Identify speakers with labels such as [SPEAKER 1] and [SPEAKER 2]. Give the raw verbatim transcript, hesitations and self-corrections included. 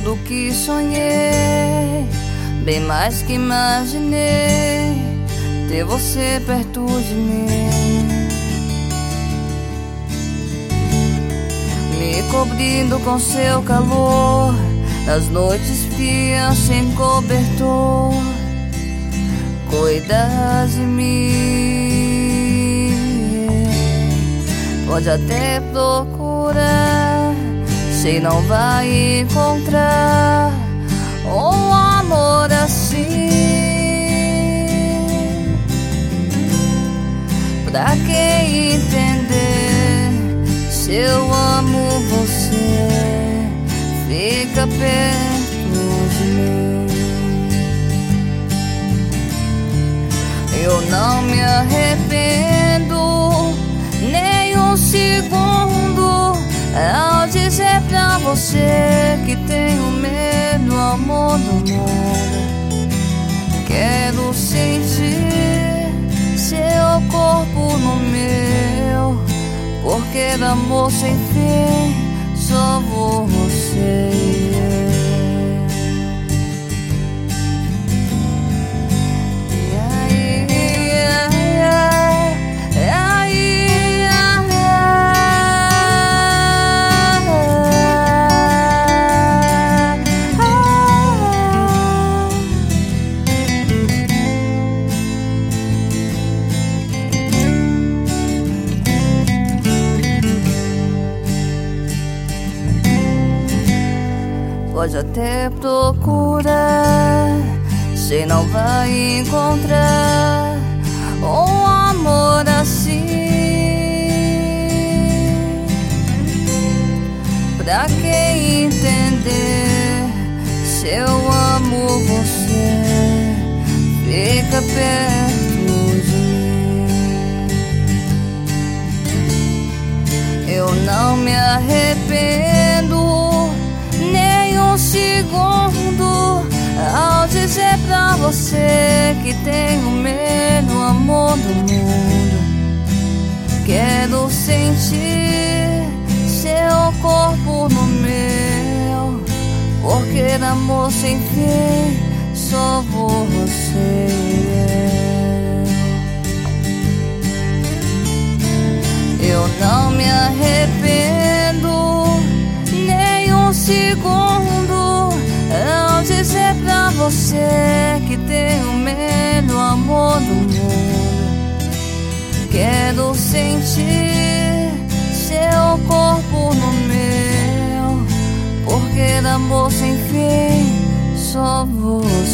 [SPEAKER 1] tudo que sonhei, bem mais que imaginei, ter você perto de mim, me cobrindo com seu calor, nas noites frias sem cobertor, cuida de mim. Pode até procurar, sei não vai encontrar um amor assim. Pra quem entender, se eu amo você, fica perto de mim. Eu não me arrependo nem um segundo ao dizer pra você que tenho medo, amor do mundo. Quero sentir seu corpo no meu, porque amor sem fim só você e eu. Pode até procurar, sei não vai encontrar um amor assim. Pra quem entender, se eu amo você, fica perto de mim. Eu não me arrependo nem um segundo ao dizer pra você que tenho medo, amor do mundo. Quero sentir seu corpo no meu, porque amor sem fim só você e eu. Eu não me arrependo nem um segundo ao dizer pra você que tenho medo, amor do mundo. Quero sentir seu corpo no meu, porque amor sem fim só você.